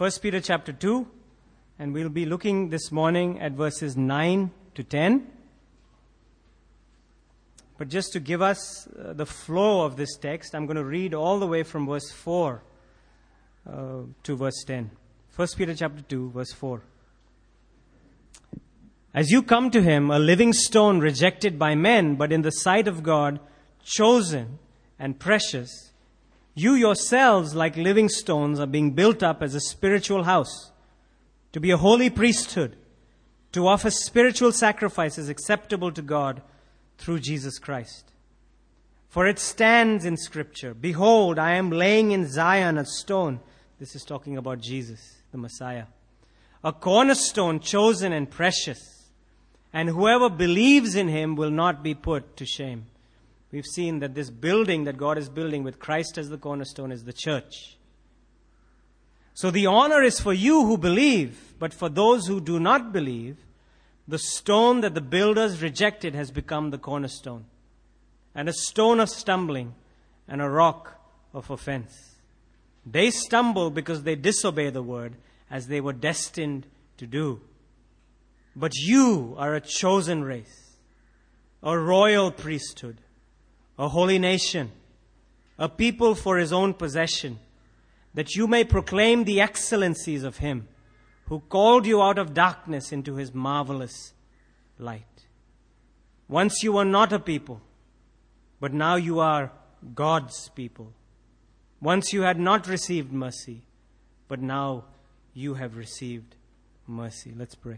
1 Peter chapter 2, and we'll be looking this morning at verses 9 to 10. But just to give us the flow of this text, I'm going to read all the way from verse 4 to verse 10. 1 Peter chapter 2, verse 4. As you come to him, a living stone rejected by men, but in the sight of God, chosen and precious, you yourselves, like living stones, are being built up as a spiritual house, to be a holy priesthood, to offer spiritual sacrifices acceptable to God through Jesus Christ. For it stands in Scripture, "Behold, I am laying in Zion a stone." This is talking about Jesus, the Messiah. "A cornerstone chosen and precious, and whoever believes in him will not be put to shame." We've seen that this building that God is building with Christ as the cornerstone is the church. So the honor is for you who believe, but for those who do not believe, the stone that the builders rejected has become the cornerstone, and a stone of stumbling and a rock of offense. They stumble because they disobey the word, as they were destined to do. But you are a chosen race, a royal priesthood, a holy nation, a people for his own possession, that you may proclaim the excellencies of him who called you out of darkness into his marvelous light. Once you were not a people, but now you are God's people. Once you had not received mercy, but now you have received mercy. Let's pray.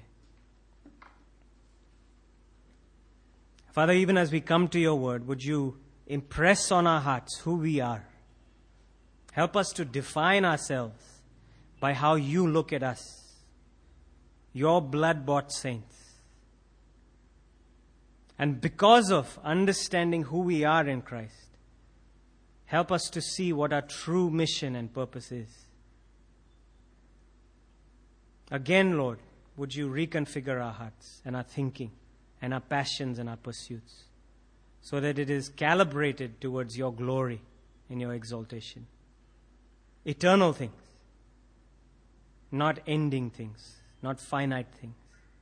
Father, even as we come to your word, would you impress on our hearts who we are? Help us to define ourselves by how you look at us, your blood-bought saints. And because of understanding who we are in Christ, help us to see what our true mission and purpose is. Again, Lord, would you reconfigure our hearts and our thinking and our passions and our pursuits, so that it is calibrated towards your glory and your exaltation. Eternal things, not ending things, not finite things.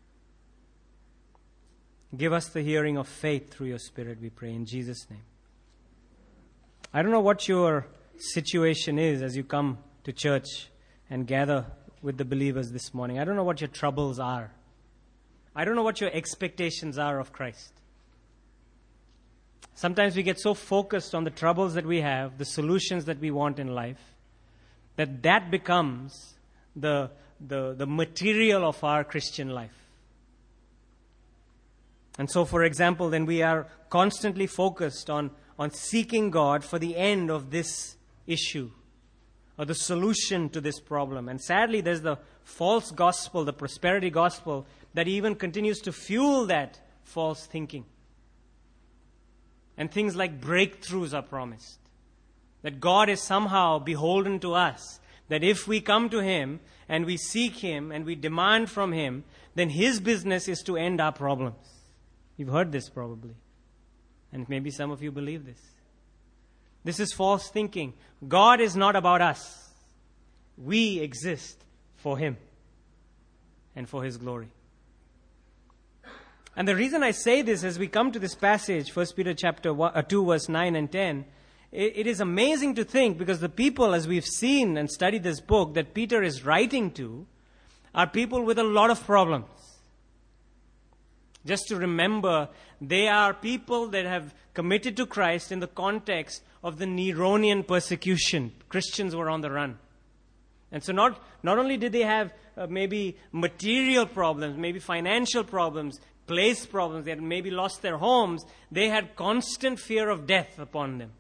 Give us the hearing of faith through your Spirit, we pray, in Jesus' name. I don't know what your situation is as you come to church and gather with the believers this morning. I don't know what your troubles are. I don't know what your expectations are of Christ. Sometimes we get so focused on the troubles that we have, the solutions that we want in life, that becomes the material of our Christian life. And so, for example, then we are constantly focused on seeking God for the end of this issue or the solution to this problem. And sadly, there's the false gospel, the prosperity gospel, that even continues to fuel that false thinking. And things like breakthroughs are promised. That God is somehow beholden to us. That if we come to him and we seek him and we demand from him, then his business is to end our problems. You've heard this probably. And maybe some of you believe this. This is false thinking. God is not about us. We exist for him and for his glory. And the reason I say this as we come to this passage, 1 Peter chapter 2, verse 9 and 10, it is amazing to think, because the people, as we've seen and studied this book, that Peter is writing to, are people with a lot of problems. Just to remember, they are people that have committed to Christ in the context of the Neronian persecution. Christians were on the run. And so not only did they have maybe material problems, maybe financial problems, place problems, they had maybe lost their homes, they had constant fear of death upon them.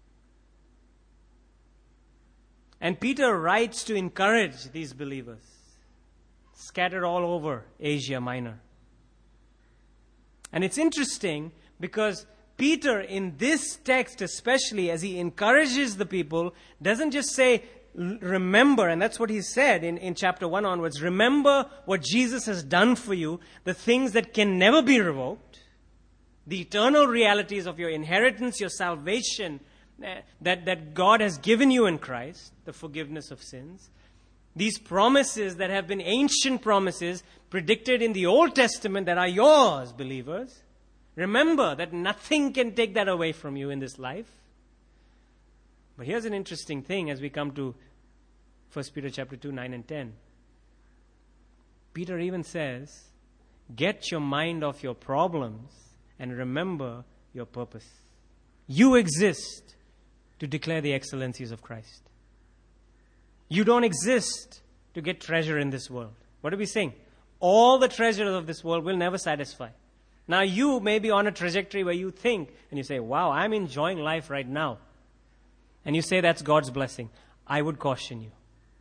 And Peter writes to encourage these believers, scattered all over Asia Minor. And it's interesting because Peter, in this text especially, as he encourages the people, doesn't just say, remember, and that's what he said in chapter 1 onwards, remember what Jesus has done for you, the things that can never be revoked, the eternal realities of your inheritance, your salvation, that God has given you in Christ, the forgiveness of sins. These promises that have been ancient promises predicted in the Old Testament that are yours, believers. Remember that nothing can take that away from you in this life. But here's an interesting thing as we come to 1 Peter chapter 2, 9 and 10. Peter even says, get your mind off your problems and remember your purpose. You exist to declare the excellencies of Christ. You don't exist to get treasure in this world. What are we saying? All the treasures of this world will never satisfy. Now you may be on a trajectory where you think and you say, wow, I'm enjoying life right now. And you say that's God's blessing. I would caution you.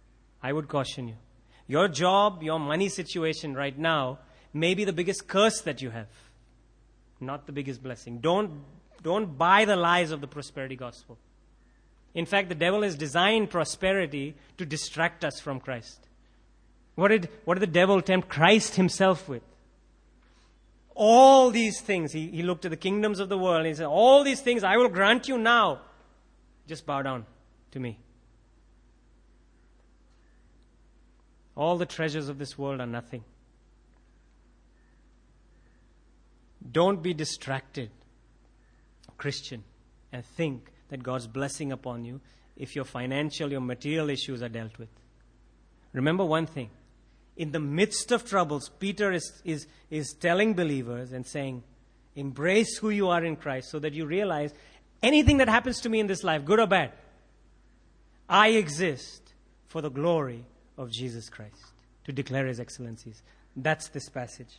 Your job, your money situation right now may be the biggest curse that you have. Not the biggest blessing. Don't buy the lies of the prosperity gospel. In fact, the devil has designed prosperity to distract us from Christ. What did the devil tempt Christ himself with? All these things. He looked at the kingdoms of the world and he said, all these things I will grant you now. Just bow down to me. All the treasures of this world are nothing. Don't be distracted, Christian, and think that God's blessing upon you if your financial, your material issues are dealt with. Remember one thing. In the midst of troubles, Peter is telling believers and saying, embrace who you are in Christ so that you realize anything that happens to me in this life, good or bad, I exist for the glory of Jesus Christ, to declare His excellencies. That's this passage.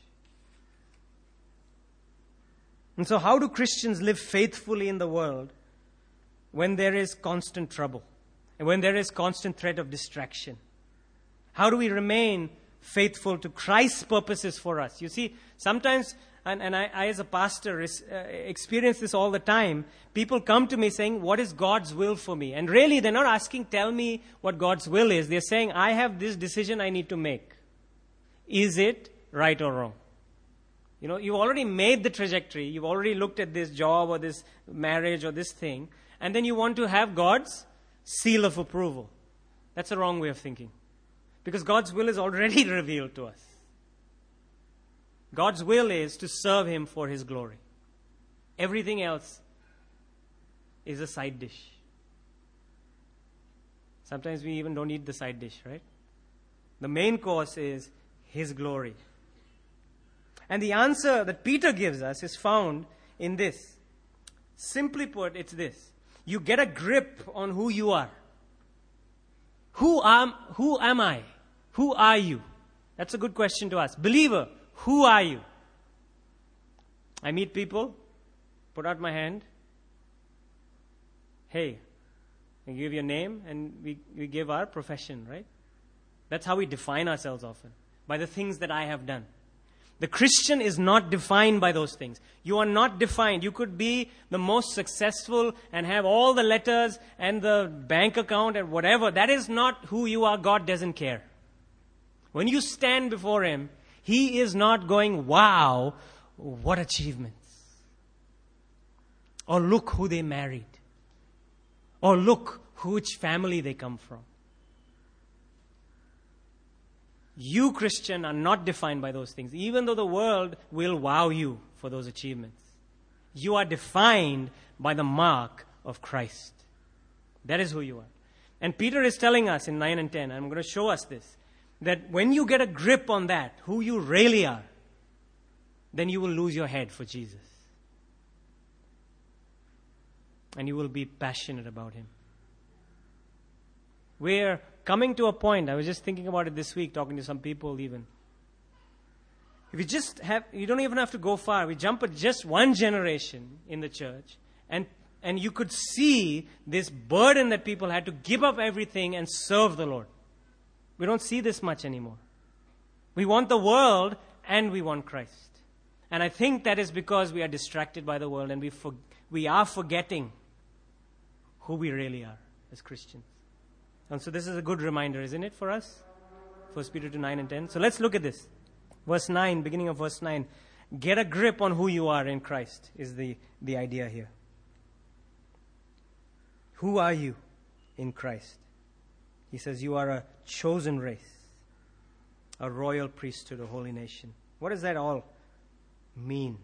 And so how do Christians live faithfully in the world when there is constant trouble and when there is constant threat of distraction? How do we remain faithful to Christ's purposes for us? You see, sometimes, and I as a pastor experience this all the time, people come to me saying, what is God's will for me? And really, they're not asking, tell me what God's will is. They're saying, I have this decision I need to make. Is it right or wrong? You know, you've already made the trajectory. You've already looked at this job or this marriage or this thing. And then you want to have God's seal of approval. That's a wrong way of thinking. Because God's will is already revealed to us. God's will is to serve Him for His glory. Everything else is a side dish. Sometimes we even don't eat the side dish, right? The main course is His glory. And the answer that Peter gives us is found in this. Simply put, it's this. You get a grip on who you are. Who am I? Who are you? That's a good question to ask. Believer, who are you? I meet people, put out my hand. Hey, you give your name and we give our profession, right? That's how we define ourselves often. By the things that I have done. The Christian is not defined by those things. You are not defined. You could be the most successful and have all the letters and the bank account and whatever. That is not who you are. God doesn't care. When you stand before Him, He is not going, wow, what achievements. Or look who they married. Or look which family they come from. You, Christian, are not defined by those things, even though the world will wow you for those achievements. You are defined by the mark of Christ. That is who you are. And Peter is telling us in 9 and 10, I'm going to show us this, that when you get a grip on that, who you really are, then you will lose your head for Jesus. And you will be passionate about Him. We're coming to a point, I was just thinking about it this week, talking to some people even. If you don't even have to go far. We jump at just one generation in the church, and you could see this burden that people had to give up everything and serve the Lord. We don't see this much anymore. We want the world and we want Christ. And I think that is because we are distracted by the world and we are forgetting who we really are as Christians. And so this is a good reminder, isn't it, for us? 1 Peter 2, 9 and 10. So let's look at this. Verse 9, beginning of verse 9. Get a grip on who you are in Christ is the idea here. Who are you in Christ? He says, you are a chosen race, a royal priesthood, a holy nation. What does that all mean?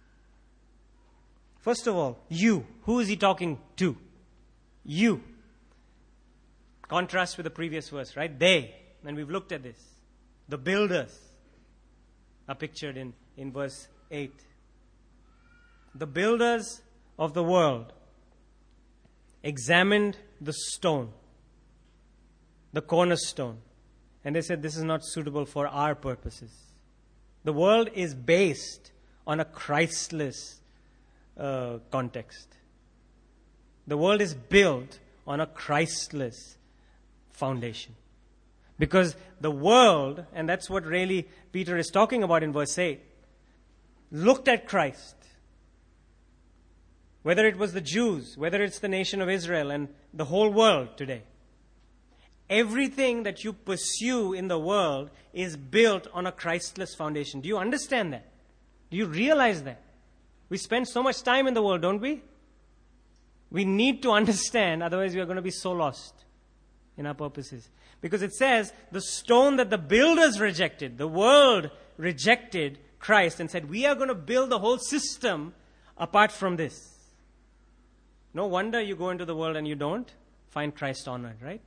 First of all, you. Who is he talking to? You. Contrast with the previous verse, right? They. And we've looked at this. The builders are pictured in verse 8. The builders of the world examined the stone, the cornerstone, and they said, this is not suitable for our purposes. The world is based on a Christless context. The world is built on a Christless foundation. Because the world, and that's what really Peter is talking about in verse 8, looked at Christ. Whether it was the Jews, whether it's the nation of Israel and the whole world today. Everything that you pursue in the world is built on a Christless foundation. Do you understand that? Do you realize that? We spend so much time in the world, don't we? We need to understand, otherwise we are going to be so lost in our purposes. Because it says, the stone that the builders rejected, the world rejected Christ and said, we are going to build the whole system apart from this. No wonder you go into the world and you don't find Christ honored, right?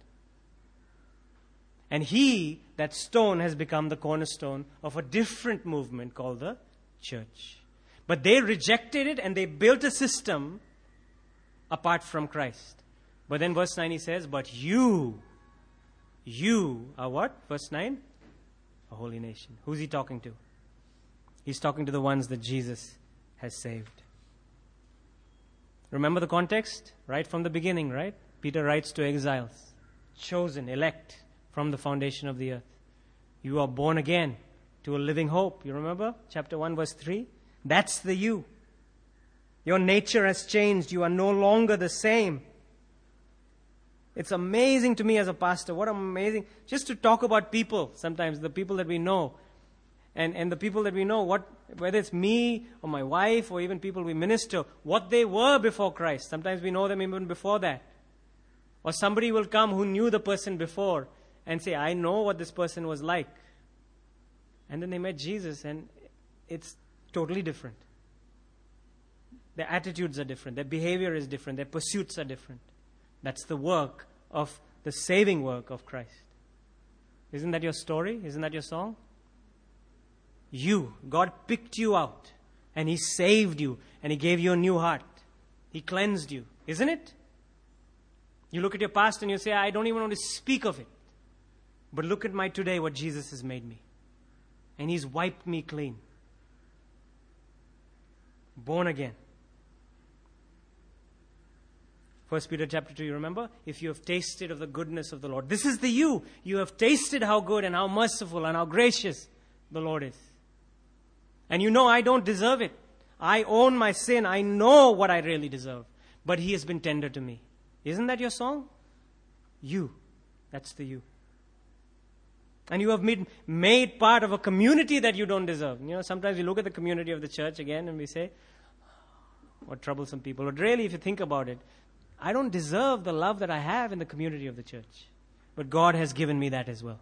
And he, that stone, has become the cornerstone of a different movement called the church. But they rejected it and they built a system apart from Christ. But then verse 9 he says, but you are what? Verse 9? A holy nation. Who's he talking to? He's talking to the ones that Jesus has saved. Remember the context? Right from the beginning, right? Peter writes to exiles. Chosen, elect from the foundation of the earth. You are born again to a living hope. You remember? Chapter 1 verse 3. That's the you. Your nature has changed. You are no longer the same. It's amazing to me as a pastor. What amazing. Just to talk about people sometimes, the people that we know. And the people that we know, whether it's me or my wife or even people we minister, what they were before Christ. Sometimes we know them even before that. Or somebody will come who knew the person before and say, I know what this person was like. And then they met Jesus and it's totally different. Their attitudes are different. Their behavior is different. Their pursuits are different. That's the work of the saving work of Christ. Isn't that your story? Isn't that your song? God picked you out and He saved you and He gave you a new heart. He cleansed you. Isn't it? You look at your past and you say, I don't even want to speak of it. But look at my today, what Jesus has made me. And He's wiped me clean. Born again. 1 Peter chapter 2, you remember? If you have tasted of the goodness of the Lord. This is the you. You have tasted how good and how merciful and how gracious the Lord is. And you know I don't deserve it. I own my sin. I know what I really deserve. But He has been tender to me. Isn't that your song? You. That's the you. And you have been made part of a community that you don't deserve. You know, sometimes we look at the community of the church again and we say, what troublesome people. But really, if you think about it, I don't deserve the love that I have in the community of the church. But God has given me that as well.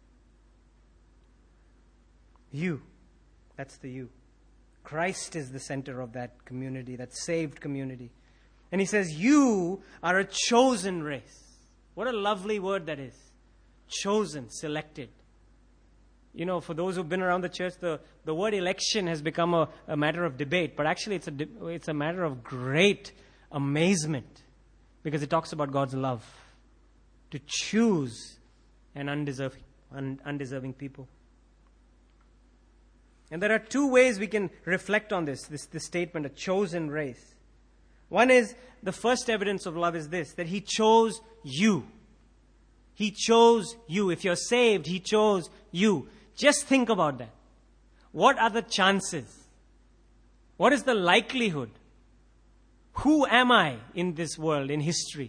You. That's the you. Christ is the center of that community, that saved community. And He says, you are a chosen race. What a lovely word that is. Chosen, selected. You know, for those who've been around the church, the word election has become a matter of debate. But actually, it's a matter of great amazement. Because it talks about God's love. To choose an undeserving people. And there are two ways we can reflect on this statement, a chosen race. One is, the first evidence of love is this, that He chose you. He chose you. If you're saved, He chose you. Just think about that. What are the chances? What is the likelihood? Who am I in this world, in history?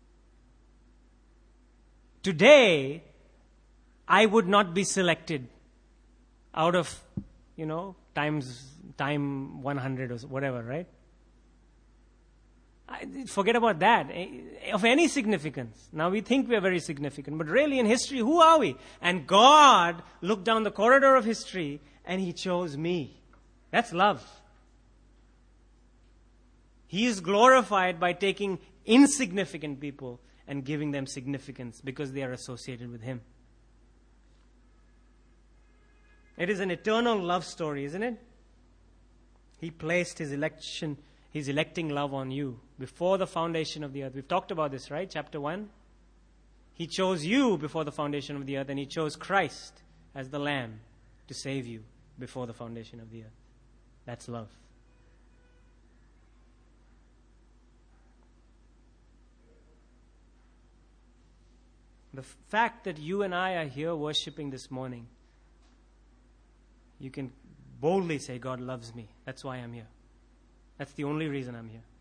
Today, I would not be selected out of, time 100 or whatever, right? Forget about that. Of any significance. Now we think we are very significant, but really in history, who are we? And God looked down the corridor of history and He chose me. That's love. He is glorified by taking insignificant people and giving them significance because they are associated with Him. It is an eternal love story, isn't it? He placed His electing love on you before the foundation of the earth. We've talked about this, right? Chapter 1. He chose you before the foundation of the earth, and He chose Christ as the Lamb to save you before the foundation of the earth. That's love. The fact that you and I are here worshiping this morning, you can boldly say, God loves me. That's why I'm here. That's the only reason I'm here.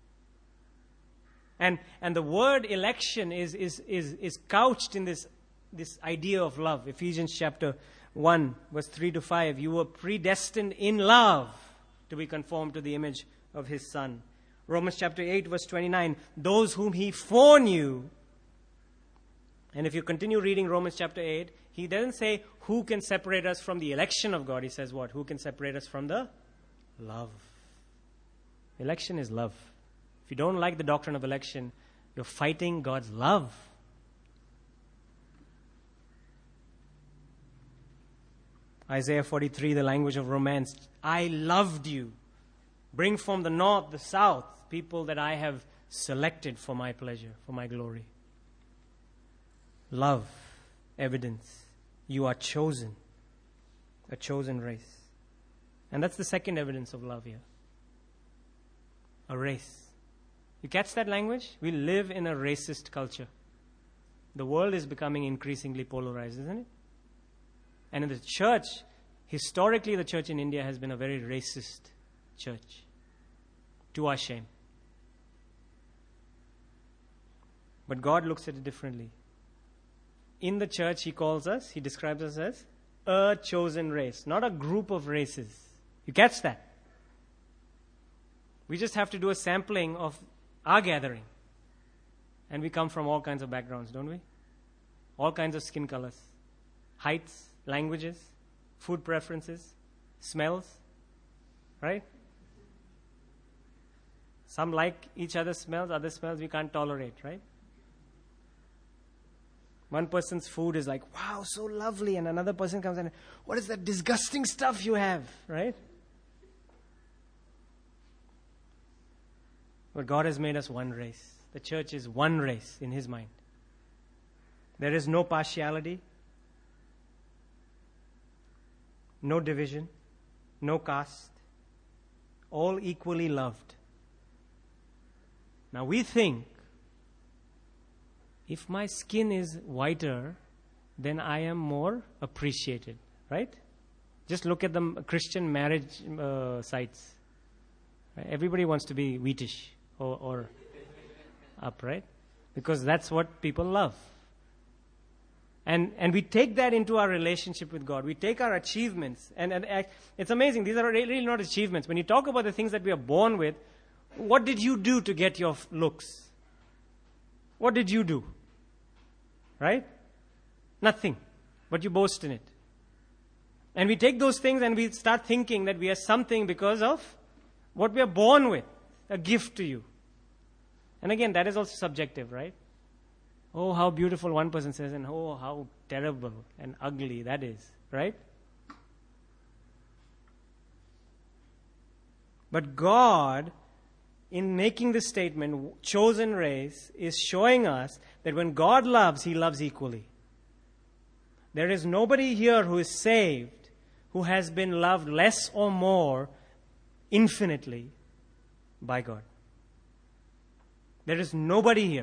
And the word election is couched in this idea of love. Ephesians chapter 1, verse 3 to 5. You were predestined in love to be conformed to the image of His Son. Romans chapter 8, verse 29. Those whom He foreknew. And if you continue reading Romans chapter 8, he doesn't say, who can separate us from the election of God? He says what? Who can separate us from the love? Election is love. If you don't like the doctrine of election, you're fighting God's love. Isaiah 43, the language of romance. I loved you. Bring from the north, the south, people that I have selected for my pleasure, for my glory. Love, evidence. You are chosen. A chosen race. And that's the second evidence of love here. A race. You catch that language? We live in a racist culture. The world is becoming increasingly polarized, isn't it? And in the church, historically the church in India has been a very racist church. To our shame. But God looks at it differently. In the church, He describes us as a chosen race, not a group of races. You catch that? We just have to do a sampling of our gathering. And we come from all kinds of backgrounds, don't we? All kinds of skin colors, heights, languages, food preferences, smells, right? Some like each other's smells, other smells we can't tolerate, right? One person's food is like, wow, so lovely. And another person comes and, what is that disgusting stuff you have, right? But God has made us one race. The church is one race in His mind. There is no partiality, no division, no caste, all equally loved. Now we think, if my skin is whiter, then I am more appreciated, right? Just look at the Christian marriage sites. Right? Everybody wants to be wheatish or up, right? Because that's what people love. And we take that into our relationship with God. We take our achievements. And it's amazing. These are really not achievements. When you talk about the things that we are born with, what did you do to get your looks? What did you do? Right? Nothing. But you boast in it. And we take those things and we start thinking that we are something because of what we are born with. A gift to you. And again, that is also subjective, right? Oh, how beautiful one person says, and oh, how terrible and ugly that is, right? But God, in making this statement, chosen race, is showing us that when God loves, He loves equally. There is nobody here who is saved who has been loved less or more infinitely by God. There is nobody here.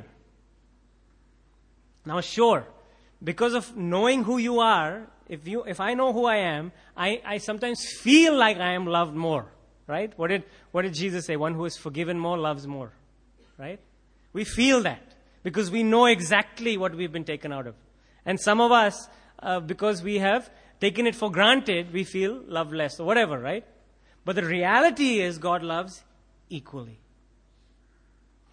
Now sure, because of knowing who you are, if I know who I am, I sometimes feel like I am loved more. Right? What did Jesus say? One who is forgiven more loves more. Right? We feel that because we know exactly what we've been taken out of. And some of us, because we have taken it for granted, we feel loved less or whatever, right? But the reality is God loves equally.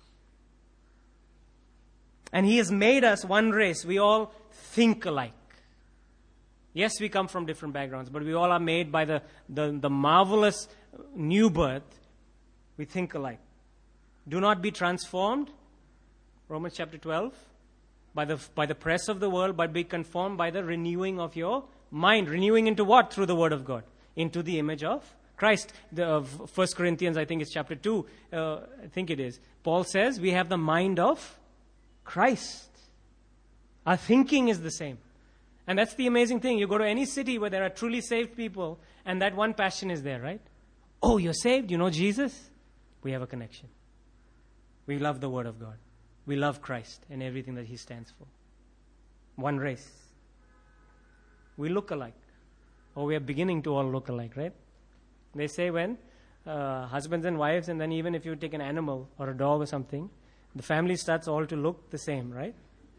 And He has made us one race. We all think alike. Yes, we come from different backgrounds, but we all are made by the marvelous new birth. We think alike. Do not be transformed, Romans chapter 12, by the press of the world, but be conformed by the renewing of your mind. Renewing into what? Through the Word of God. Into the image of Christ. 1 Corinthians, I think it's chapter 2, I think it is. Paul says we have the mind of Christ. Our thinking is the same. And that's the amazing thing. You go to any city where there are truly saved people, and that one passion is there, right? Oh, you're saved? You know Jesus? We have a connection. We love the Word of God. We love Christ and everything that He stands for. One race. We look alike. Or we are beginning to all look alike, right? They say when husbands and wives, and then even if you take an animal or a dog or something, the family starts all to look the same, right?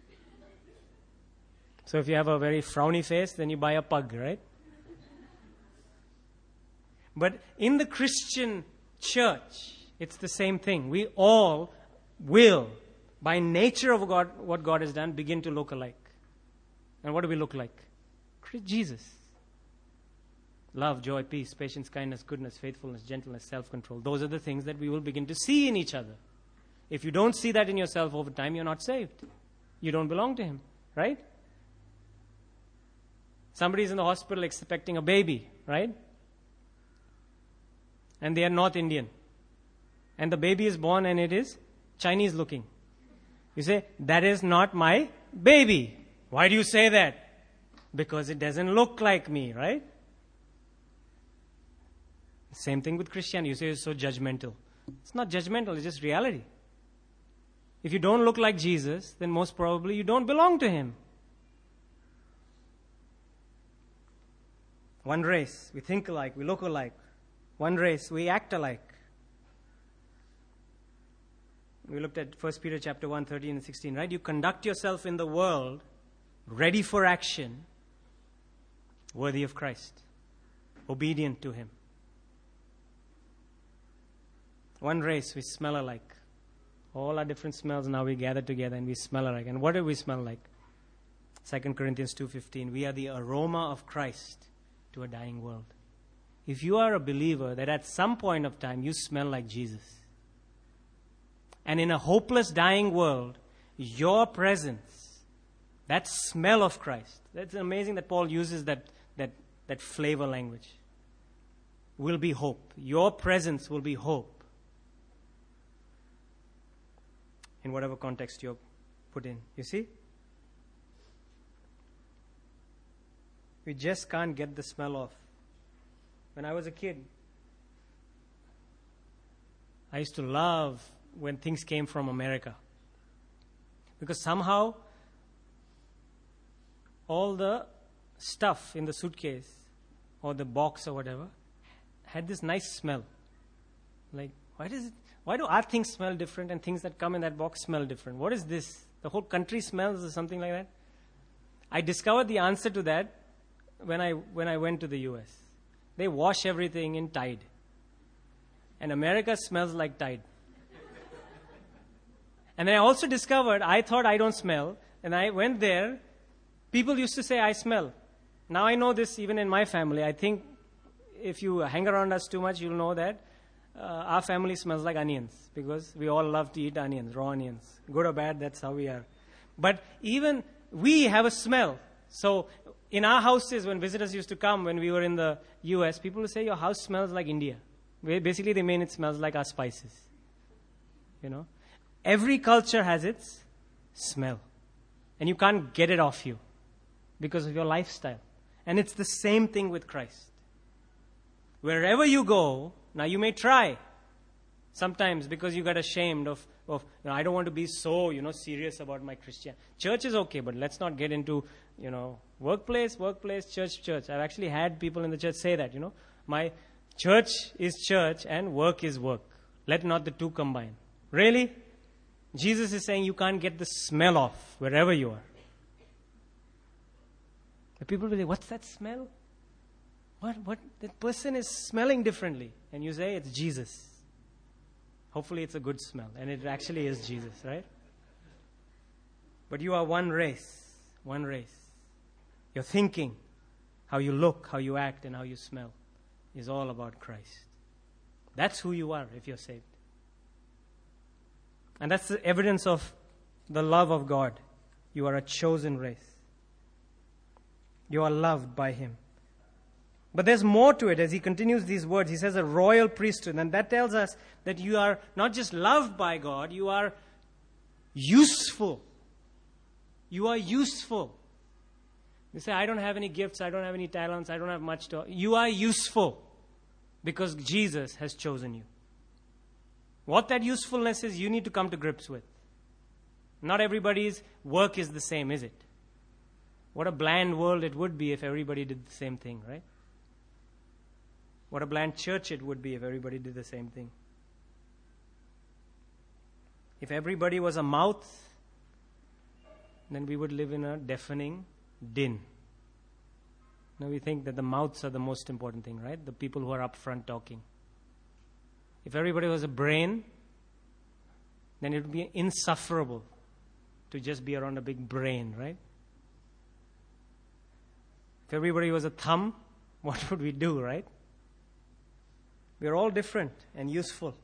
So if you have a very frowny face, then you buy a pug, right? But in the Christian church, it's the same thing. We all will, by nature of God, what God has done, begin to look alike. And what do we look like? Jesus. Love, joy, peace, patience, kindness, goodness, faithfulness, gentleness, self-control. Those are the things that we will begin to see in each other. If you don't see that in yourself over time, you're not saved. You don't belong to Him, right? Somebody's in the hospital expecting a baby, right? And they are North Indian. And the baby is born and it is Chinese looking. You say, that is not my baby. Why do you say that? Because it doesn't look like me, right? Same thing with Christianity. You say it's so judgmental. It's not judgmental, it's just reality. If you don't look like Jesus, then most probably you don't belong to Him. One race, we think alike, we look alike. One race, we act alike. We looked at 1 Peter chapter 1, 13 and 16, right? You conduct yourself in the world ready for action, worthy of Christ, obedient to Him. One race, we smell alike. All our different smells, now we gather together and we smell alike. And what do we smell like? 2 Corinthians 2:15, we are the aroma of Christ to a dying world. If you are a believer, that at some point of time you smell like Jesus. And in a hopeless, dying world, your presence, that smell of Christ, that's amazing that Paul uses that flavor language, will be hope. Your presence will be hope. In whatever context you're put in. You see? We just can't get the smell off. When I was a kid, I used to love when things came from America. Because somehow, all the stuff in the suitcase or the box or whatever had this nice smell. Like, why do our things smell different and things that come in that box smell different? What is this? The whole country smells or something like that? I discovered the answer to that when I went to the US. They wash everything in Tide. And America smells like Tide. And then I also discovered, I thought I don't smell, and I went there, people used to say I smell. Now I know this even in my family. I think if you hang around us too much, you'll know that our family smells like onions, because we all love to eat onions, raw onions. Good or bad, that's how we are. But even we have a smell. So in our houses, when visitors used to come, when we were in the US, people would say, your house smells like India. Basically, they mean it smells like our spices. You know? Every culture has its smell. And you can't get it off you because of your lifestyle. And it's the same thing with Christ. Wherever you go, now you may try sometimes because you got ashamed of I don't want to be so, serious about my Christian. Church is okay, but let's not get into, workplace, church. I've actually had people in the church say that, my church is church and work is work. Let not the two combine. Really? Jesus is saying you can't get the smell off wherever you are. The people will say, what's that smell? What? That person is smelling differently. And you say, it's Jesus. Hopefully it's a good smell. And it actually is Jesus, right? But you are one race. One race. Your thinking, how you look, how you act, and how you smell is all about Christ. That's who you are if you're saved. And that's the evidence of the love of God. You are a chosen race. You are loved by Him. But there's more to it as he continues these words. He says a royal priesthood. And that tells us that you are not just loved by God, you are useful. You are useful. You say, I don't have any gifts, I don't have any talents, I don't have much to... You are useful because Jesus has chosen you. What that usefulness is, you need to come to grips with. Not everybody's work is the same, is it? What a bland world it would be if everybody did the same thing, right? What a bland church it would be if everybody did the same thing. If everybody was a mouth, then we would live in a deafening din. Now we think that the mouths are the most important thing, right? The people who are up front talking. If everybody was a brain, then it would be insufferable to just be around a big brain, right? If everybody was a thumb, what would we do, right? We are all different and useful.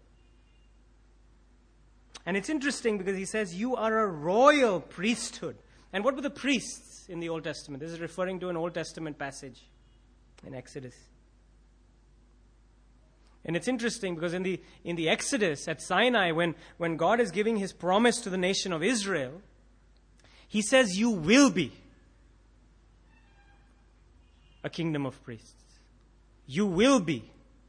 And it's interesting because he says, you are a royal priesthood. And what were the priests in the Old Testament? This is referring to an Old Testament passage in Exodus. And it's interesting because in the Exodus at Sinai, when God is giving His promise to the nation of Israel, He says, you will be a kingdom of priests. You will be.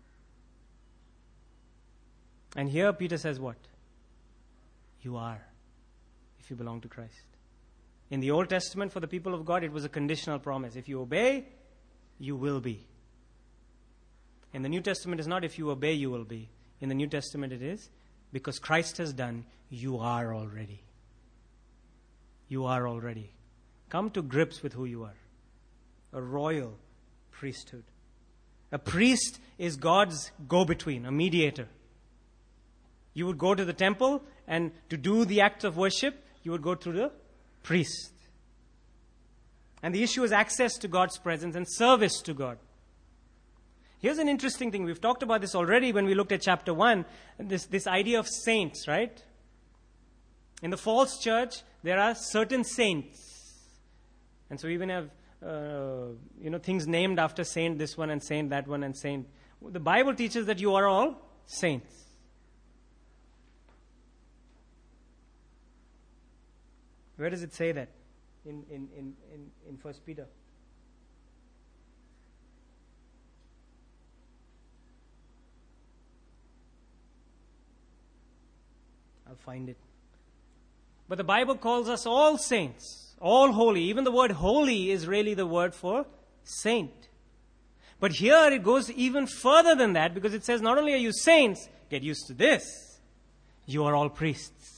And here Peter says what? You are, if you belong to Christ. In the Old Testament, for the people of God, it was a conditional promise. If you obey, you will be. In the New Testament, it's not if you obey, you will be. In the New Testament, it is because Christ has done, you are already. You are already. Come to grips with who you are. A royal priesthood. A priest is God's go-between, a mediator. You would go to the temple, and to do the act of worship, you would go through the priest. And the issue is access to God's presence and service to God. Here's an interesting thing. We've talked about this already when we looked at chapter 1. This idea of saints, right? In the false church, there are certain saints. And so we even have things named after saint this one and saint that one and saint. The Bible teaches that you are all saints. Where does it say that? In 1 Peter. I'll find it. But the Bible calls us all saints, all holy. Even the word holy is really the word for saint. But here it goes even further than that because it says not only are you saints, get used to this, you are all priests.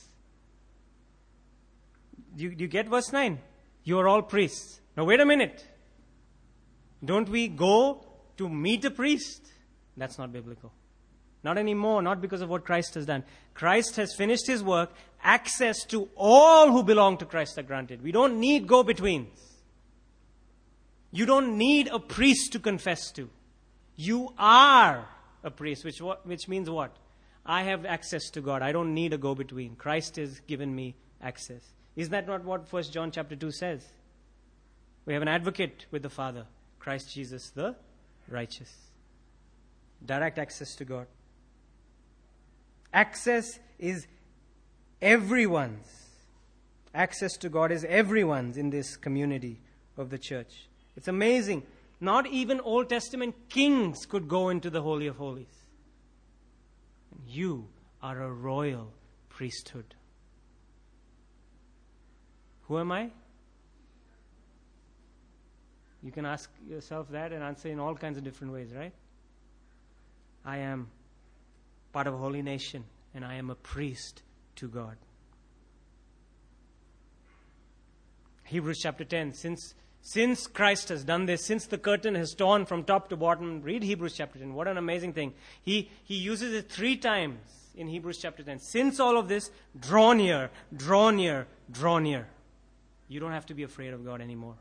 Do you get verse 9? You are all priests. Now wait a minute. Don't we go to meet a priest? That's not biblical. Not anymore, not because of what Christ has done. Christ has finished His work. Access to all who belong to Christ are granted. We don't need go-betweens. You don't need a priest to confess to. You are a priest, which means what? I have access to God. I don't need a go-between. Christ has given me access. Is that not what 1 John chapter 2 says? We have an advocate with the Father, Christ Jesus the righteous. Direct access to God. Access is everyone's. Access to God is everyone's in this community of the church. It's amazing. Not even Old Testament kings could go into the Holy of Holies. You are a royal priesthood. Who am I? You can ask yourself that and answer in all kinds of different ways, right? I am part of a holy nation and I am a priest to God. Hebrews chapter 10. Since Christ has done this, since the curtain has torn from top to bottom, read Hebrews chapter 10. What an amazing thing. He uses it 3 times in Hebrews chapter 10. Since all of this, draw near, draw near, draw near. You don't have to be afraid of God anymore.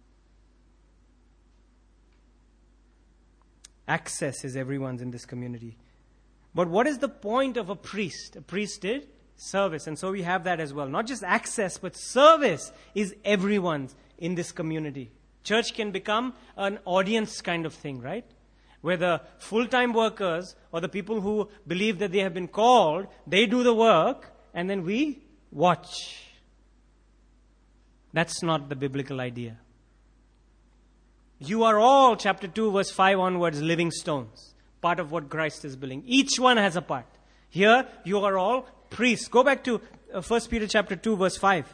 Access is everyone's in this community. But what is the point of a priest? A priest did service, and so we have that as well. Not just access, but service is everyone's in this community. Church can become an audience kind of thing, right? Where the full-time workers or the people who believe that they have been called, they do the work and then we watch. That's not the biblical idea. You are all, chapter 2, verse 5 onwards, living stones. Part of what Christ is building. Each one has a part. Here, you are all priests. Go back to 1 Peter chapter 2, verse 5.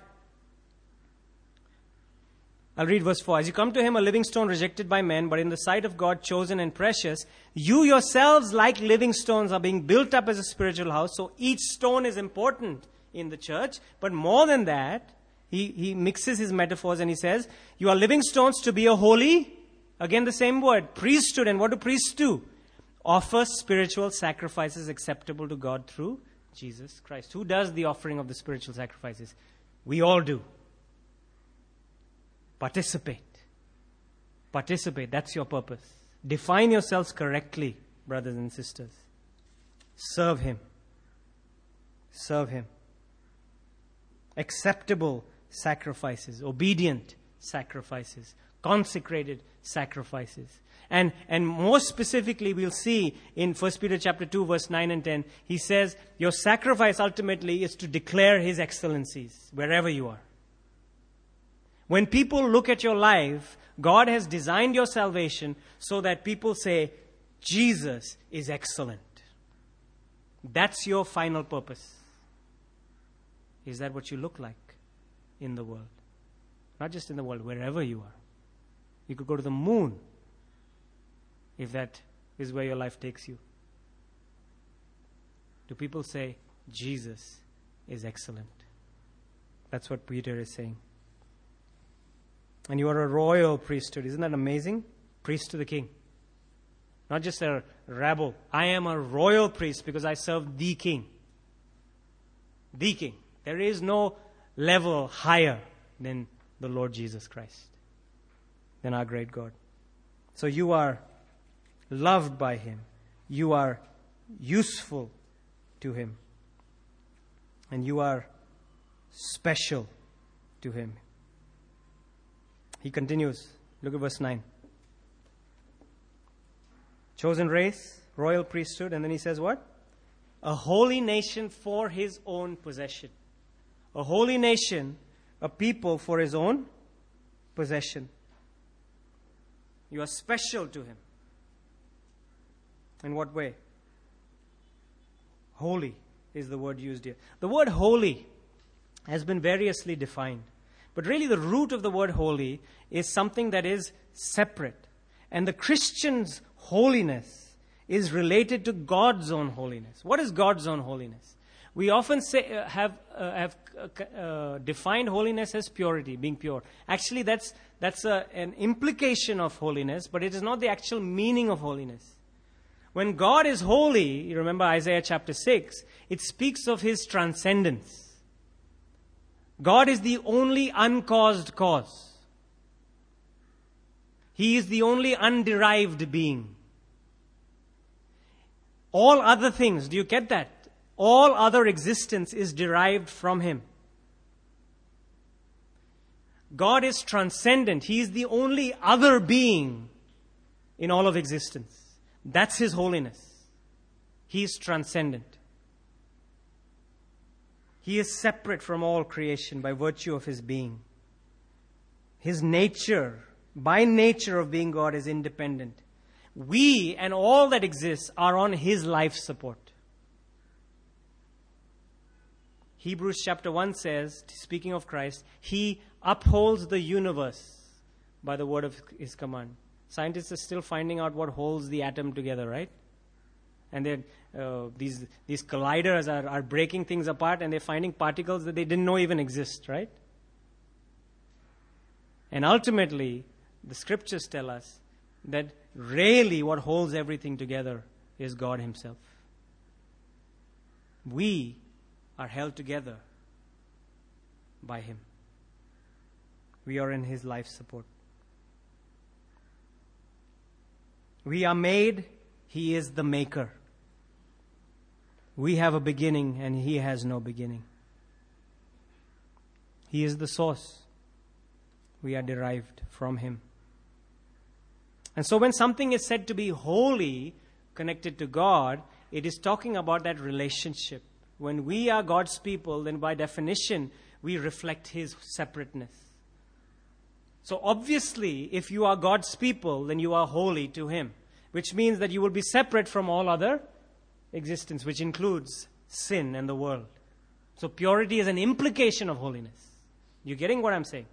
I'll read verse 4. As you come to him, a living stone rejected by men, but in the sight of God chosen and precious, you yourselves, like living stones, are being built up as a spiritual house. So each stone is important in the church. But more than that, he mixes his metaphors and he says, you are living stones to be a holy, again the same word, priesthood. And what do priests do? Offer spiritual sacrifices acceptable to God through Jesus Christ. Who does the offering of the spiritual sacrifices? We all do. Participate. Participate. That's your purpose. Define yourselves correctly, brothers and sisters. Serve Him. Serve Him. Acceptable sacrifices. Obedient sacrifices. Consecrated sacrifices. And more specifically, we'll see in 1 Peter chapter 2, verse 9 and 10, he says, your sacrifice ultimately is to declare His excellencies wherever you are. When people look at your life, God has designed your salvation so that people say, Jesus is excellent. That's your final purpose. Is that what you look like in the world? Not just in the world, wherever you are. You could go to the moon if that is where your life takes you. Do people say, Jesus is excellent? That's what Peter is saying. And you are a royal priesthood. Isn't that amazing? Priest to the king. Not just a rabble. I am a royal priest because I serve the king. The king. There is no level higher than the Lord Jesus Christ, than our great God. So you are loved by Him. You are useful to Him. And you are special to Him. He continues. Look at verse 9. Chosen race, royal priesthood, and then he says what? A holy nation for His own possession. A holy nation, a people for His own possession. You are special to Him. In what way? Holy is the word used here. The word holy has been variously defined. But really the root of the word holy is something that is separate. And the Christian's holiness is related to God's own holiness. What is God's own holiness? We often say have defined holiness as purity, being pure. Actually, that's an implication of holiness, but it is not the actual meaning of holiness. When God is holy, you remember Isaiah chapter 6, it speaks of His transcendence. God is the only uncaused cause. He is the only underived being. All other things, do you get that? All other existence is derived from Him. God is transcendent. He is the only other being in all of existence. That's His holiness. He is transcendent. He is separate from all creation by virtue of His being. His nature, by nature of being God, is independent. We and all that exists are on His life support. Hebrews chapter 1 says, speaking of Christ, He upholds the universe by the word of His command. Scientists are still finding out what holds the atom together, right? And then these colliders are breaking things apart, and they're finding particles that they didn't know even exist, right? And ultimately, the scriptures tell us that really what holds everything together is God Himself. We are held together by Him. We are in His life support. We are made, He is the maker. We have a beginning and He has no beginning. He is the source. We are derived from Him. And so when something is said to be holy, connected to God, it is talking about that relationship. When we are God's people, then by definition, we reflect His separateness. So obviously, if you are God's people, then you are holy to Him, which means that you will be separate from all other existence, which includes sin and the world. So purity is an implication of holiness. You getting what I'm saying?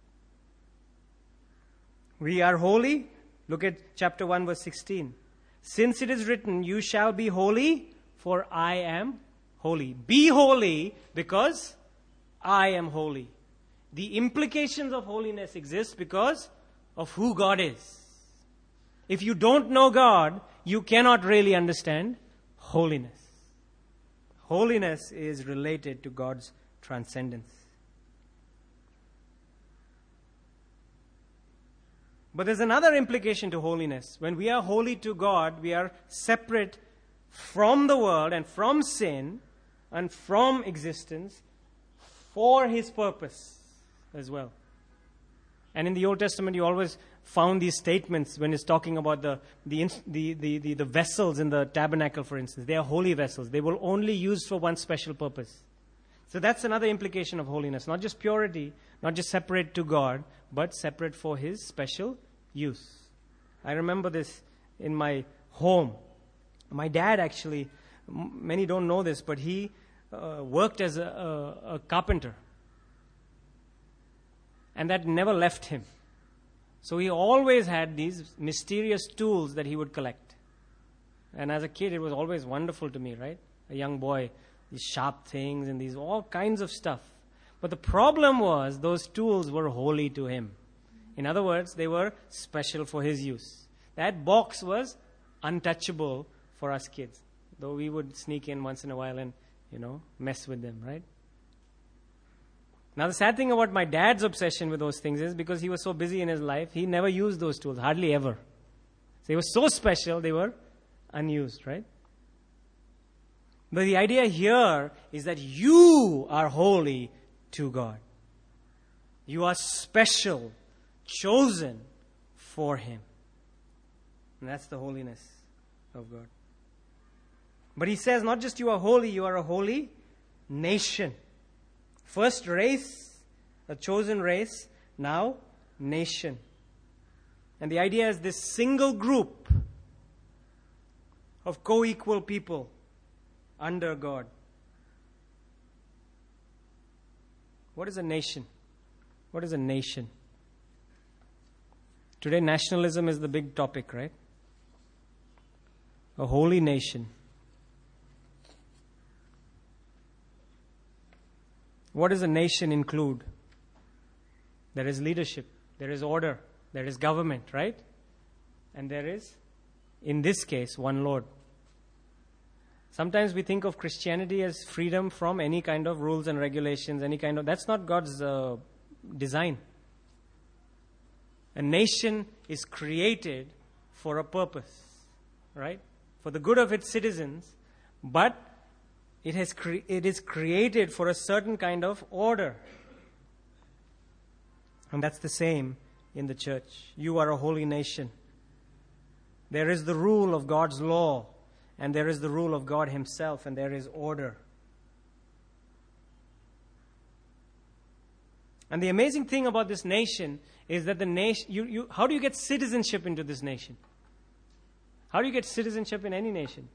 We are holy. Look at chapter 1, verse 16. Since it is written, you shall be holy, for I am holy. Be holy, because I am holy. The implications of holiness exist because of who God is. If you don't know God, you cannot really understand holiness. Holiness is related to God's transcendence. But there's another implication to holiness. When we are holy to God, we are separate from the world and from sin and from existence for His purpose as well. And in the Old Testament, you always found these statements when it's talking about the vessels in the tabernacle, for instance. They are holy vessels. They will only use for one special purpose. So that's another implication of holiness. Not just purity, not just separate to God, but separate for His special use. I remember this in my home. My dad actually, many don't know this, but he worked as a carpenter. And that never left him. So he always had these mysterious tools that he would collect. And as a kid, it was always wonderful to me, right? A young boy, these sharp things and these all kinds of stuff. But the problem was those tools were holy to him. In other words, they were special for his use. That box was untouchable for us kids. Though we would sneak in once in a while and, mess with them, right? Now the sad thing about my dad's obsession with those things is because he was so busy in his life, he never used those tools, hardly ever. So they were so special, they were unused, right? But the idea here is that you are holy to God. You are special, chosen for Him. And that's the holiness of God. But He says not just you are holy, you are a holy nation. First race, a chosen race, now nation. And the idea is this single group of co-equal people under God. What is a nation? What is a nation? Today nationalism is the big topic, right? A holy nation. What does a nation include? There is leadership, there is order, there is government, right? And there is, in this case, one Lord. Sometimes we think of Christianity as freedom from any kind of rules and regulations, that's not God's design. A nation is created for a purpose, right? For the good of its citizens, but it is created for a certain kind of order. And that's the same in the church. You are a holy nation. There is the rule of God's law, and there is the rule of God Himself, and there is order. And the amazing thing about this nation is that the nation, how do you get citizenship into this nation? How do you get citizenship in any nation?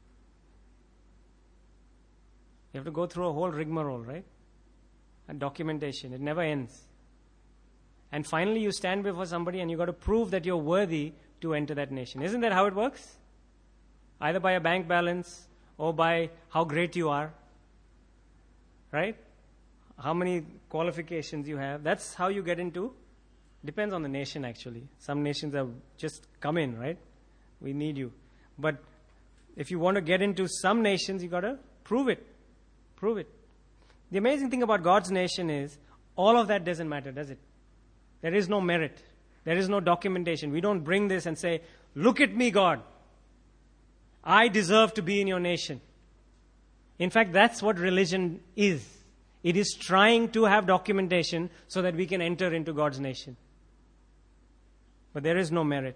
You have to go through a whole rigmarole, right? And documentation. It never ends. And finally you stand before somebody and you got to prove that you're worthy to enter that nation. Isn't that how it works? Either by a bank balance or by how great you are. Right? How many qualifications you have. That's how you get into. Depends on the nation actually. Some nations have just come in, right? We need you. But if you want to get into some nations, you got to prove it. Prove it. The amazing thing about God's nation is all of that doesn't matter, does it? There is no merit. There is no documentation. We don't bring this and say, look at me, God. I deserve to be in your nation. In fact, that's what religion is. It is trying to have documentation so that we can enter into God's nation. But there is no merit.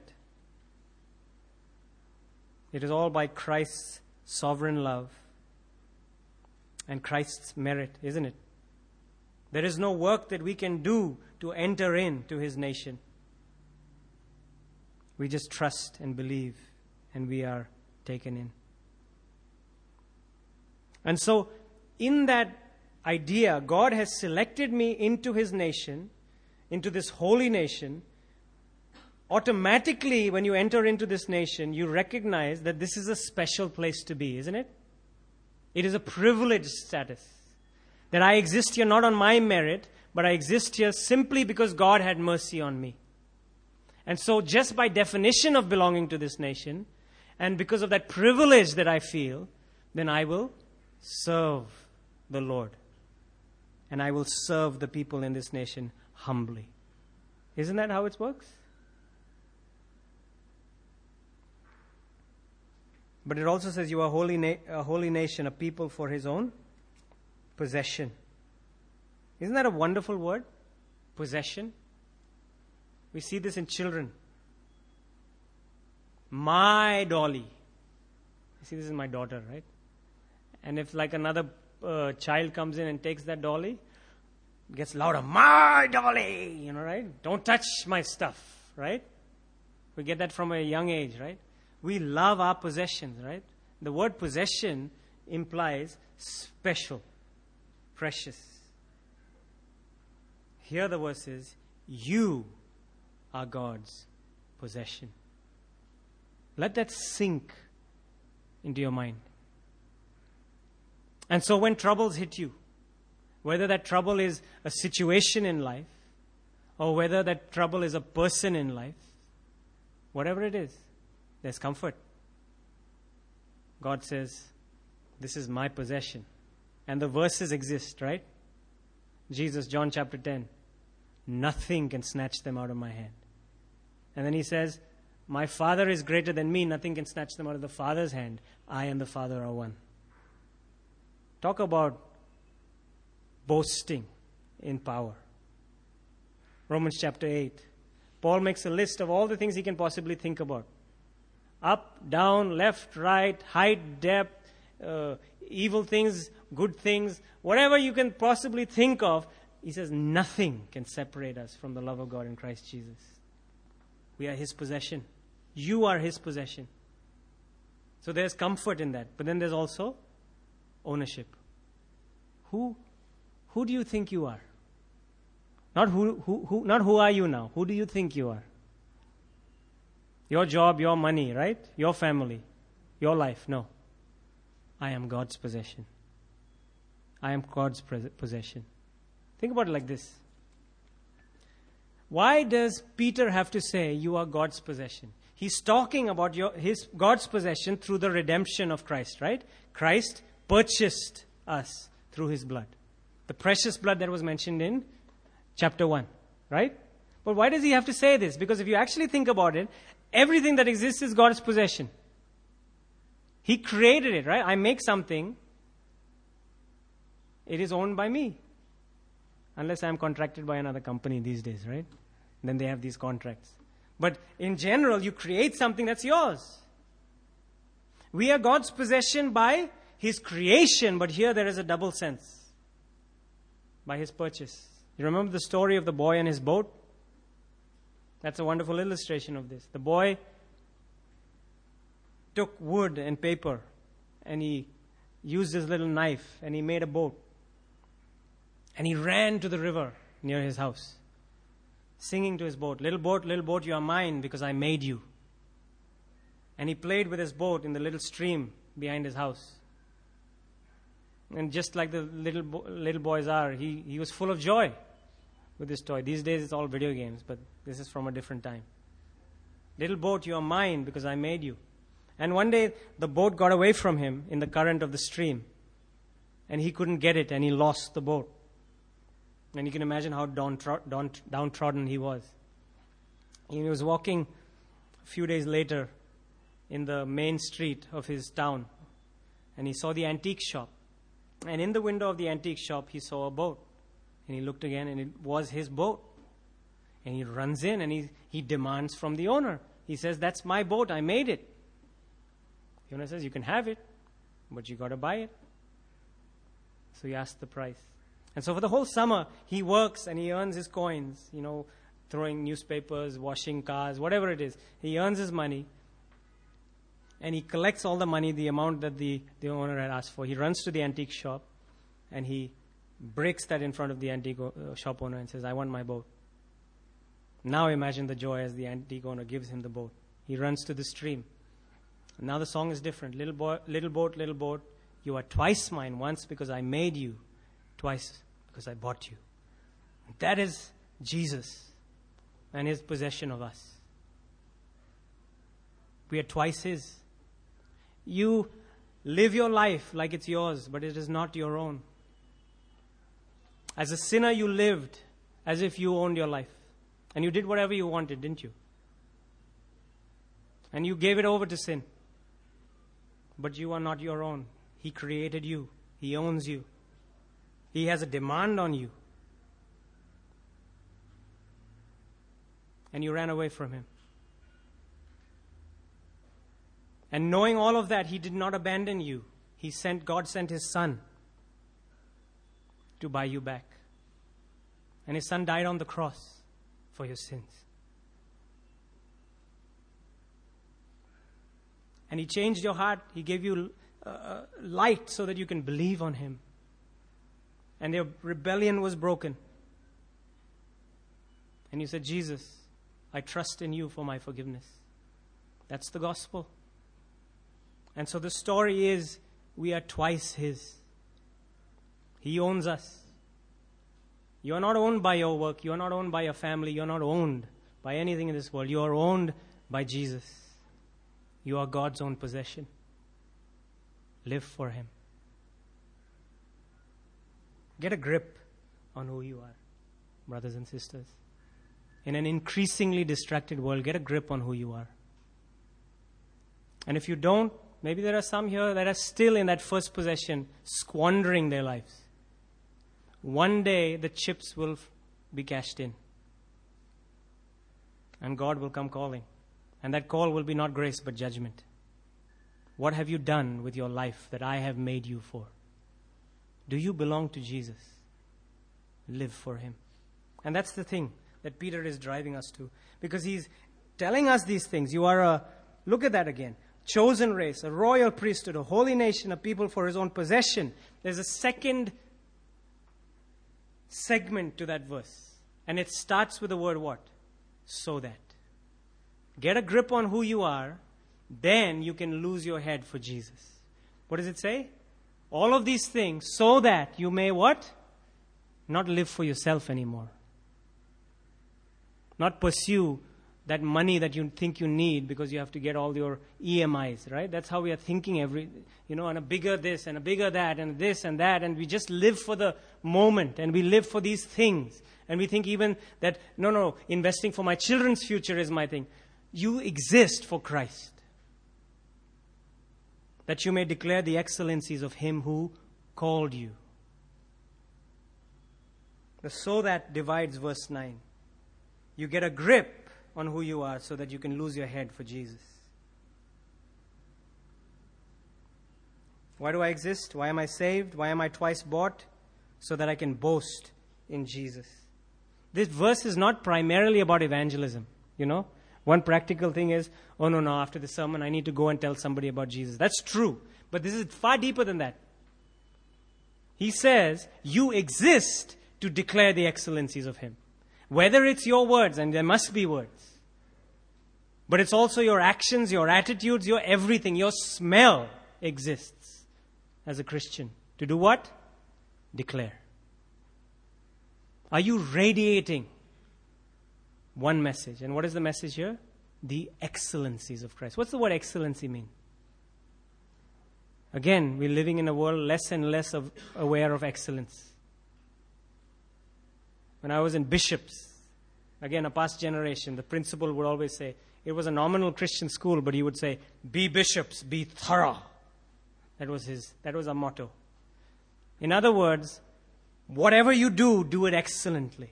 It is all by Christ's sovereign love and Christ's merit, isn't it? There is no work that we can do to enter into His nation. We just trust and believe, and we are taken in. And so, in that idea, God has selected me into His nation, into this holy nation. Automatically, when you enter into this nation, you recognize that this is a special place to be, isn't it? It is a privileged status. That I exist here not on my merit, but I exist here simply because God had mercy on me. And so, just by definition of belonging to this nation, and because of that privilege that I feel, then I will serve the Lord. And I will serve the people in this nation humbly. Isn't that how it works? But it also says you are a holy nation, a people for His own possession. Isn't that a wonderful word? Possession. We see this in children. My dolly. You see, this is my daughter, right? And if like another child comes in and takes that dolly, it gets louder. My dolly! Right? Don't touch my stuff, right? We get that from a young age, right? We love our possessions, right? The word possession implies special, precious. Here the verse is, you are God's possession. Let that sink into your mind. And so when troubles hit you, whether that trouble is a situation in life, or whether that trouble is a person in life, whatever it is, there's comfort. God says, this is my possession. And the verses exist, right? Jesus, John chapter 10. Nothing can snatch them out of my hand. And then He says, my Father is greater than me. Nothing can snatch them out of the Father's hand. I and the Father are one. Talk about boasting in power. Romans chapter 8. Paul makes a list of all the things he can possibly think about. Up, down, left, right, height, depth, evil things, good things, whatever you can possibly think of. He says nothing can separate us from the love of God in Christ Jesus. We are His possession. You are His possession. So there's comfort in that. But then there's also ownership. Who do you think you are? Not who are you now? Who do you think you are? Your job, your money, right? Your family, your life. No. I am God's possession. I am God's possession. Think about it like this. Why does Peter have to say you are God's possession? He's talking about God's possession through the redemption of Christ, right? Christ purchased us through His blood. The precious blood that was mentioned in chapter 1, right? But why does he have to say this? Because if you actually think about it, everything that exists is God's possession. He created it, right? I make something, it is owned by me. Unless I am contracted by another company these days, right? Then they have these contracts. But in general, you create something that's yours. We are God's possession by His creation, but here there is a double sense. By His purchase. You remember the story of the boy and his boat? That's a wonderful illustration of this. The boy took wood and paper and he used his little knife and he made a boat. And he ran to the river near his house, singing to his boat, little boat, you are mine because I made you. And he played with his boat in the little stream behind his house. And just like the little boys are, he was full of joy with this toy. These days it's all video games, but this is from a different time. Little boat, you are mine because I made you. And one day the boat got away from him in the current of the stream. And he couldn't get it and he lost the boat. And you can imagine how downtrodden he was. He was walking a few days later in the main street of his town, and he saw the antique shop. And in the window of the antique shop, he saw a boat. And he looked again, and it was his boat. And he runs in, and he demands from the owner. He says, "That's my boat. I made it." The owner says, "You can have it, but you got to buy it." So he asked the price. And so for the whole summer, he works and he earns his coins, throwing newspapers, washing cars, whatever it is. He earns his money. And he collects all the money, the amount that the owner had asked for. He runs to the antique shop and he breaks that in front of the antique shop owner and says, "I want my boat." Now imagine the joy as the antique owner gives him the boat. He runs to the stream. And now the song is different. Little boat, you are twice mine. Once because I made you, twice because I bought you. That is Jesus and his possession of us. We are twice his. You live your life like it's yours, but it is not your own. As a sinner, you lived as if you owned your life. And you did whatever you wanted, didn't you? And you gave it over to sin. But you are not your own. He created you. He owns you. He has a demand on you. And you ran away from him. And knowing all of that, he did not abandon you. God sent his son to buy you back. And his son died on the cross for your sins. And he changed your heart. He gave you light so that you can believe on him. And your rebellion was broken. And you said, "Jesus, I trust in you for my forgiveness." That's the gospel. And so the story is, we are twice his. He owns us. You are not owned by your work. You are not owned by your family. You are not owned by anything in this world. You are owned by Jesus. You are God's own possession. Live for him. Get a grip on who you are, brothers and sisters. In an increasingly distracted world, get a grip on who you are. And if you don't, maybe there are some here that are still in that first possession, squandering their lives. One day, the chips will be cashed in. And God will come calling. And that call will be not grace, but judgment. What have you done with your life that I have made you for? Do you belong to Jesus? Live for him. And that's the thing that Peter is driving us to. Because he's telling us these things. You are look at that again. Chosen race, a royal priesthood, a holy nation, a people for his own possession. There's a second segment to that verse. And it starts with the word what? So that. Get a grip on who you are, then you can lose your head for Jesus. What does it say? All of these things so that you may what? Not live for yourself anymore. Not pursue that money that you think you need because you have to get all your EMIs, right? That's how we are thinking and a bigger this and a bigger that and this and that. And we just live for the moment and we live for these things. And we think even that, no, investing for my children's future is my thing. You exist for Christ. That you may declare the excellencies of him who called you. The so that divides verse 9. You get a grip on who you are so that you can lose your head for Jesus. Why do I exist? Why am I saved? Why am I twice bought? So that I can boast in Jesus. This verse is not primarily about evangelism, One practical thing is, no, after the sermon I need to go and tell somebody about Jesus. That's true. But this is far deeper than that. He says, you exist to declare the excellencies of him. Whether it's your words, and there must be words, but it's also your actions, your attitudes, your everything, your smell exists as a Christian. To do what? Declare. Are you radiating one message? And what is the message here? The excellencies of Christ. What's the word excellency mean? Again, we're living in a world less and less aware of excellence. When I was in Bishops, again, a past generation, the principal would always say, it was a nominal Christian school, but he would say, be bishops, be thorough. That was our motto. In other words, whatever you do, do it excellently.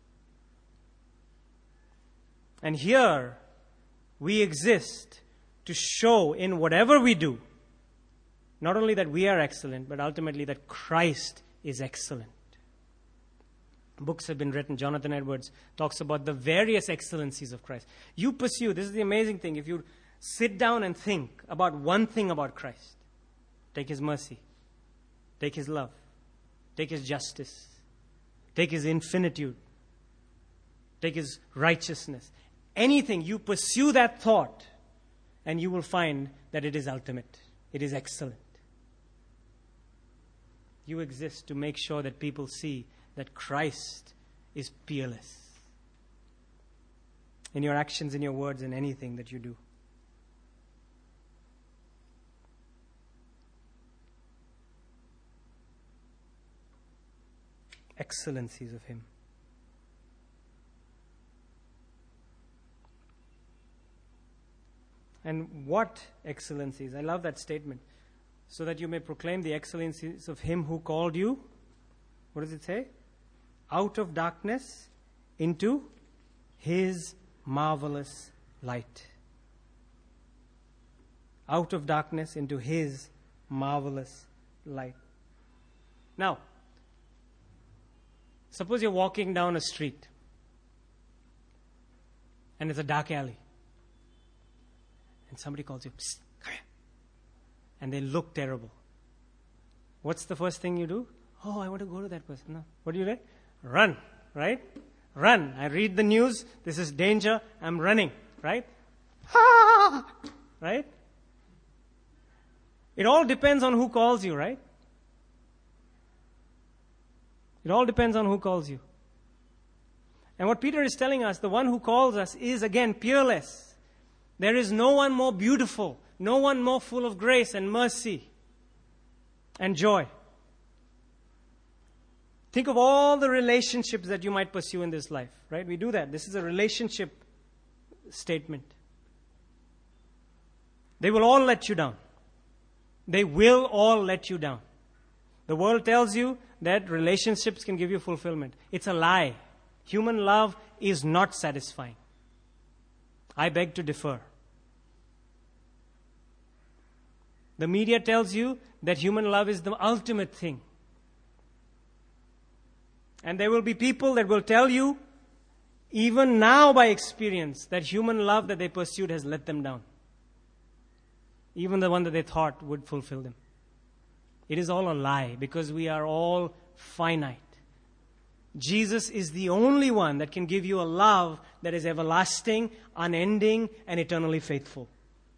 And here, we exist to show in whatever we do, not only that we are excellent, but ultimately that Christ is excellent. Books have been written. Jonathan Edwards talks about the various excellencies of Christ. You pursue, this is the amazing thing, if you sit down and think about one thing about Christ, take His mercy, take His love, take His justice, take His infinitude, take His righteousness. Anything, you pursue that thought, and you will find that it is ultimate. It is excellent. You exist to make sure that people see that Christ is peerless in your actions, in your words, in anything that you do. Excellencies of Him. And what excellencies? I love that statement. So that you may proclaim the excellencies of Him who called you. What does it say? Out of darkness into His marvelous light. Out of darkness into His marvelous light. Now, suppose you're walking down a street and it's a dark alley. And somebody calls you, psst, come here. And they look terrible. What's the first thing you do? Oh, I want to go to that person. No. What do you do? Run, right? Run. I read the news. This is danger. I'm running, right? Ah! Right? It all depends on who calls you, right? It all depends on who calls you. And what Peter is telling us, the one who calls us is again peerless. There is no one more beautiful, no one more full of grace and mercy and joy. Think of all the relationships that you might pursue in this life, right? We do that. This is a relationship statement. They will all let you down. They will all let you down. The world tells you that relationships can give you fulfillment. It's a lie. Human love is not satisfying. I beg to differ. The media tells you that human love is the ultimate thing. And there will be people that will tell you, even now by experience, that human love that they pursued has let them down. Even the one that they thought would fulfill them. It is all a lie because we are all finite. Jesus is the only one that can give you a love that is everlasting, unending, and eternally faithful.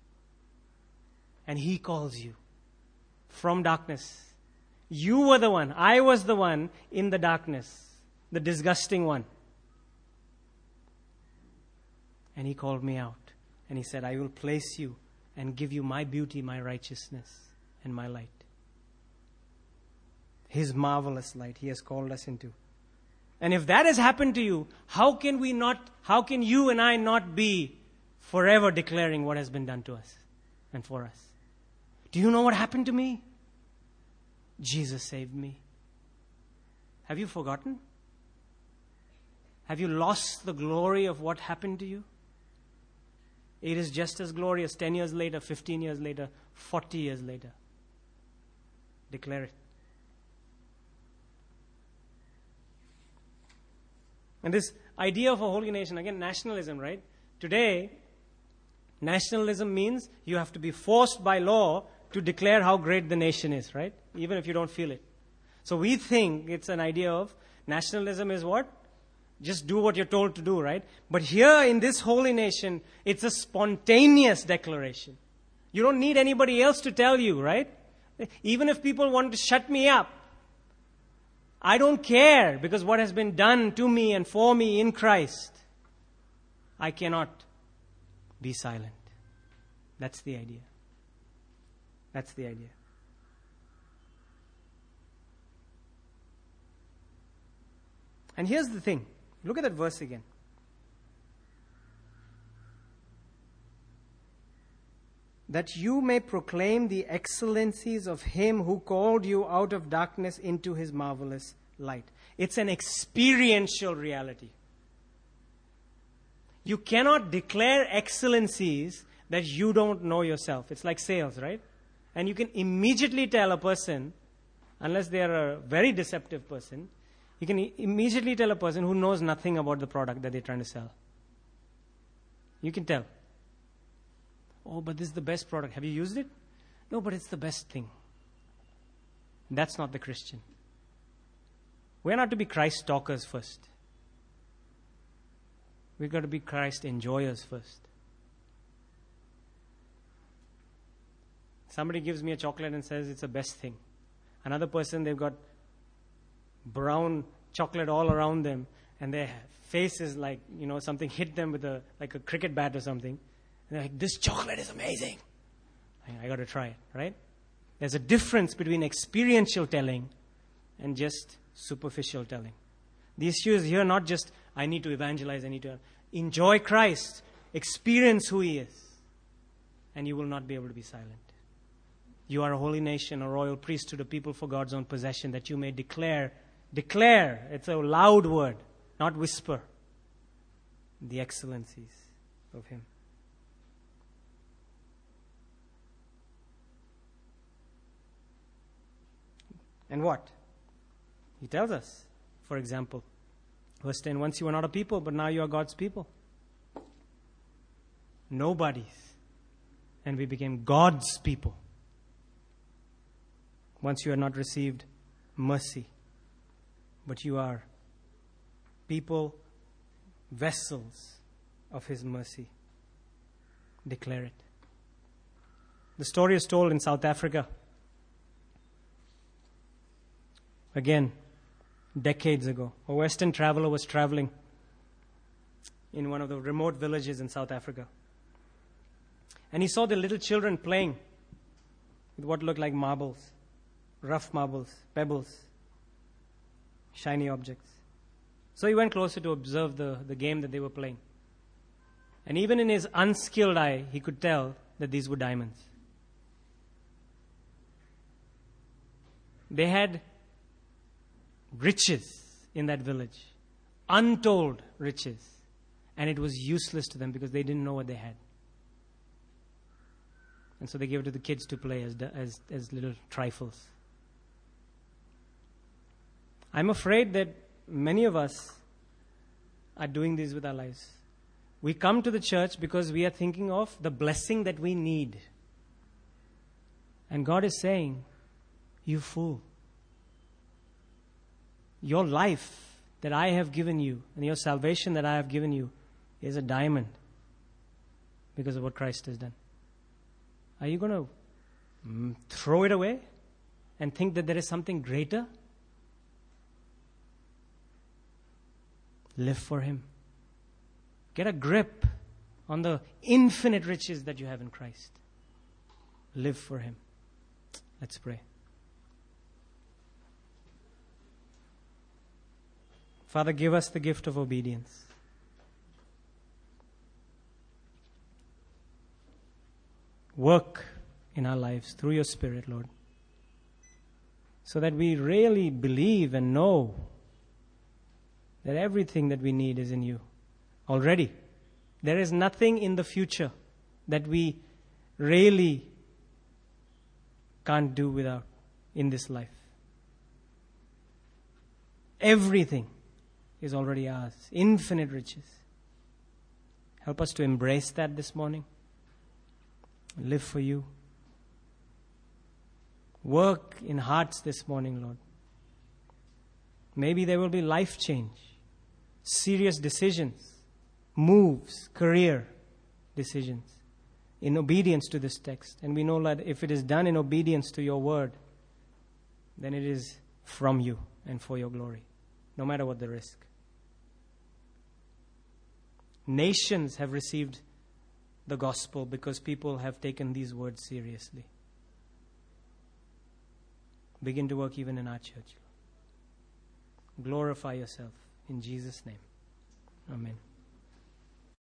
And He calls you from darkness. You were the one, I was the one in the darkness, the disgusting one. And He called me out. And He said, I will place you and give you my beauty, my righteousness, and my light. His marvelous light He has called us into. And if that has happened to you, how can you and I not be forever declaring what has been done to us and for us? Do you know what happened to me? Jesus saved me. Have you forgotten? Have you lost the glory of what happened to you? It is just as glorious 10 years later, 15 years later, 40 years later. Declare it. And this idea of a holy nation, again, nationalism, right? Today, nationalism means you have to be forced by law to declare how great the nation is, right? Even if you don't feel it. So we think it's an idea of nationalism is what? Just do what you're told to do, right? But here in this holy nation, it's a spontaneous declaration. You don't need anybody else to tell you, right? Even if people want to shut me up, I don't care because what has been done to me and for me in Christ, I cannot be silent. That's the idea. That's the idea. And here's the thing. Look at that verse again. That you may proclaim the excellencies of Him who called you out of darkness into His marvelous light. It's an experiential reality. You cannot declare excellencies that you don't know yourself. It's like sales, right? And you can immediately tell a person, unless they are a very deceptive person, you can immediately tell a person who knows nothing about the product that they're trying to sell. You can tell. Oh, but this is the best product. Have you used it? No, but it's the best thing. That's not the Christian. We're not to be Christ talkers first. We've got to be Christ enjoyers first. Somebody gives me a chocolate and says it's the best thing. Another person, they've got brown chocolate all around them and their face is like, something hit them with like a cricket bat or something. And they're like, this chocolate is amazing. I got to try it, right? There's a difference between experiential telling and just superficial telling. The issue is here not just, I need to evangelize, I need to enjoy Christ, experience who He is, and you will not be able to be silent. You are a holy nation, a royal priesthood, a people for God's own possession, that you may declare, it's a loud word, not whisper, the excellencies of Him. And what? He tells us, for example, verse 10, once you were not a people, but now you are God's people. Nobodies. And we became God's people. Once you had not received mercy, but you are people, vessels of His mercy. Declare it. The story is told in South Africa. Again, decades ago, a Western traveler was traveling in one of the remote villages in South Africa. And he saw the little children playing with what looked like marbles, rough marbles, pebbles, shiny objects. So he went closer to observe the game that they were playing. And even in his unskilled eye, he could tell that these were diamonds. They had riches in that village, untold riches, and it was useless to them because they didn't know what they had. And so they gave it to the kids to play as little trifles. I'm afraid that many of us are doing this with our lives. We come to the church because we are thinking of the blessing that we need. And God is saying, you fool. Your life that I have given you and your salvation that I have given you is a diamond because of what Christ has done. Are you going to throw it away and think that there is something greater? Live for Him. Get a grip on the infinite riches that you have in Christ. Live for Him. Let's pray. Father, give us the gift of obedience. Work in our lives through your Spirit, Lord, so that we really believe and know that everything that we need is in you already. There is nothing in the future that we really can't do without in this life. Everything is already ours. Infinite riches. Help us to embrace that this morning. Live for you. Work in hearts this morning, Lord. Maybe there will be life change, serious decisions, moves, career decisions in obedience to this text. And we know that if it is done in obedience to your word, then it is from you and for your glory, no matter what the risk. Nations have received the gospel because people have taken these words seriously. Begin to work even in our church. Glorify yourself In Jesus' name. Amen.